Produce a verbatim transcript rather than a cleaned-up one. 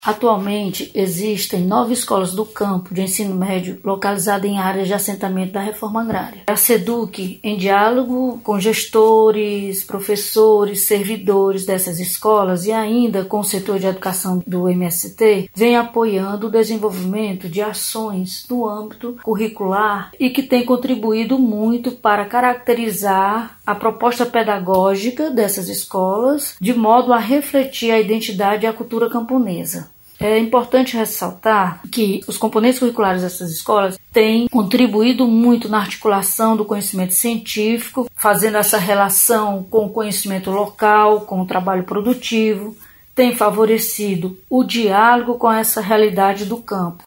Atualmente, existem nove escolas do campo de ensino médio localizadas em áreas de assentamento da reforma agrária. A SEDUC, em diálogo com gestores, professores, servidores dessas escolas e ainda com o setor de educação do M S T, vem apoiando o desenvolvimento de ações no âmbito curricular e que tem contribuído muito para caracterizar a proposta pedagógica dessas escolas, de modo a refletir a identidade e a cultura camponesa. É importante ressaltar que os componentes curriculares dessas escolas têm contribuído muito na articulação do conhecimento científico, fazendo essa relação com o conhecimento local, com o trabalho produtivo, tem favorecido o diálogo com essa realidade do campo.